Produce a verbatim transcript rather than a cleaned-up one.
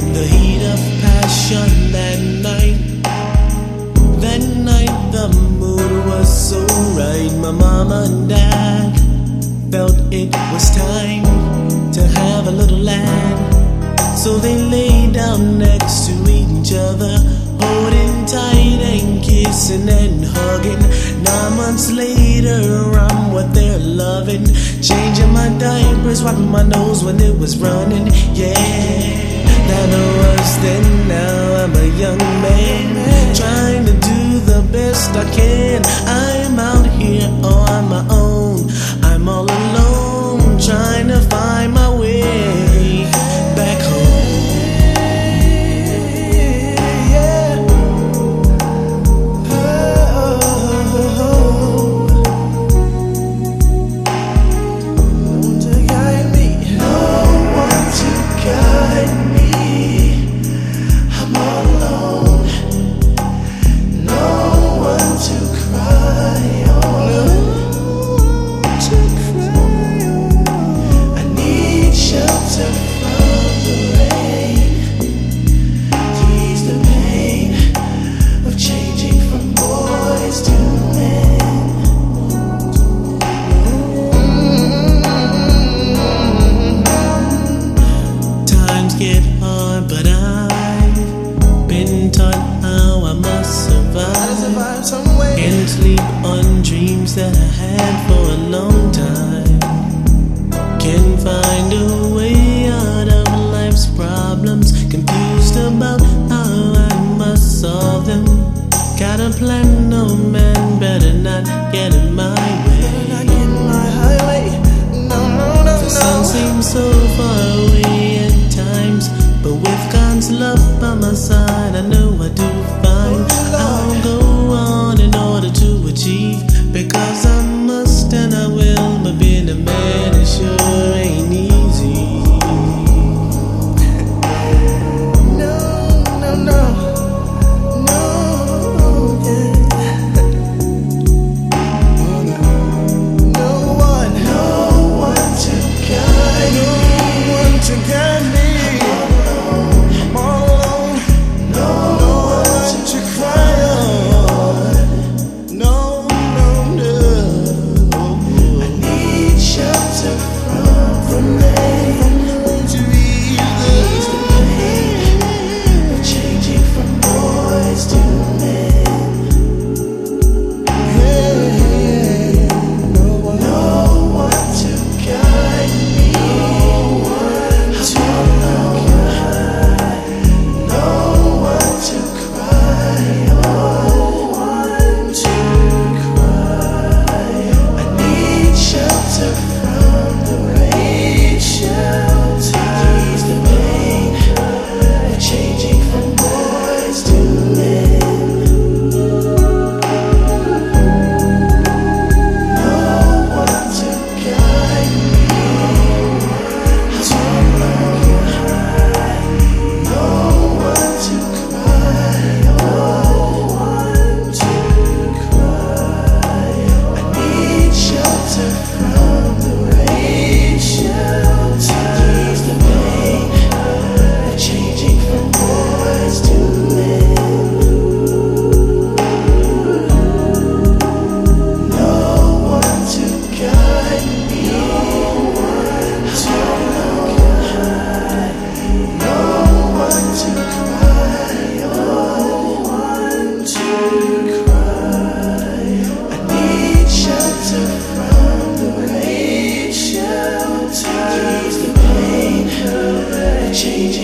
the heat of passion that night. That night the mood was so right. My mama and dad felt it was time to have a little lad. So they lay down next to each other, holding tight and kissing and hugging. Nine months later, I'm what they're loving. Changing my diapers, wiping my nose when it was running. Yeah, that was then. Now I'm a young man, trying to do the best I can. I'm out here on my own. I'm all alone, trying to find my way back home. Get hard, but I've been taught how I must survive. Can't sleep on dreams that I had for a long time. Can't find a way out of life's problems. Confused about how I must solve them. Got a plan, no man better not get in my way. The sun seems so far away at times, but with God's love by my side, I know I do fine. I'll go on in order to achieve, because I must and I will. But being a man, it sure ain't easy. No, no, no, no, yeah. No one, no one to guide me. No one to guide me. Change